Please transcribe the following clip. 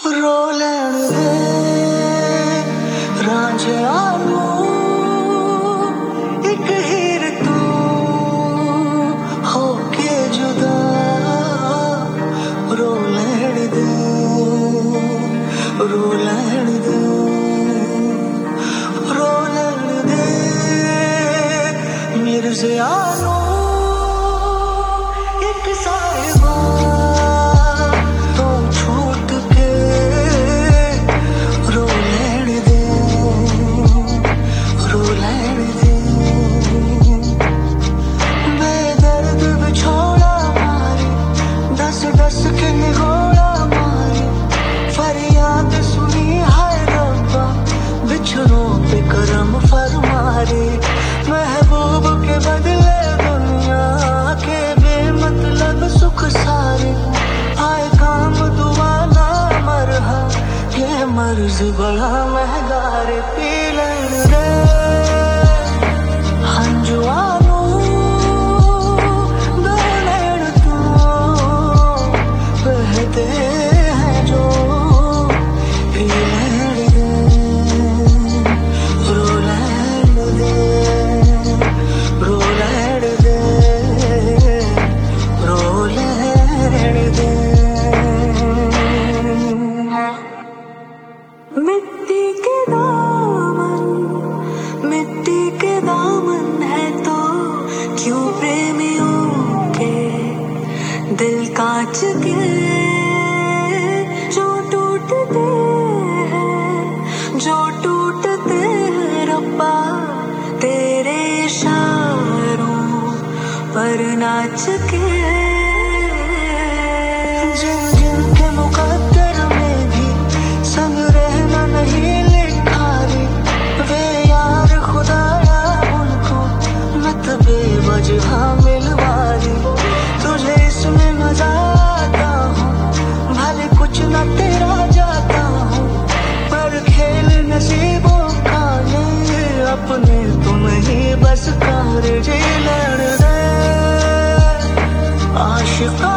रो लैण दे रांझिया नू एक हीर तू होके जुदा रो लैण दे रो लैण दे रो लैण दे मिर्ज़िया नू एक साहिबा तो छूट के रो लैण दे रो लैण दे बेदर्द बिछोड़ा मारे दस दस के निगोड़ा मारे फरियाद सुनी हाय रब्बा बिछड़ों पे करम फरमारे महबूब के बदले दुनिया के बेमतलब सुख सारे आए काम दुआ ना मरहा ये मर्ज बड़ा महंगा रे पी लैण दे हंजुआ नू दो लैण तू बहते हैं जो पी लैण दे रो लैण दे रो लैण दे रो लैण दे। मिट्टी के दामन है तो क्यों प्रेमियों के दिल कांच के जो टूटते हैं रब्बा तेरे इशारों पर नाच के जिन जिन के मुकद्दर में भी संग रहना नहीं लिखा रे वे यार खुदाया उनको मत बेवजह मिलवा दे तुझे इसमें मजा आता हूँ भले कुछ न तेरा जाता हूँ पर खेल नसीबों का ये अपने तुम ही बस कार जी लड़ दे आशिका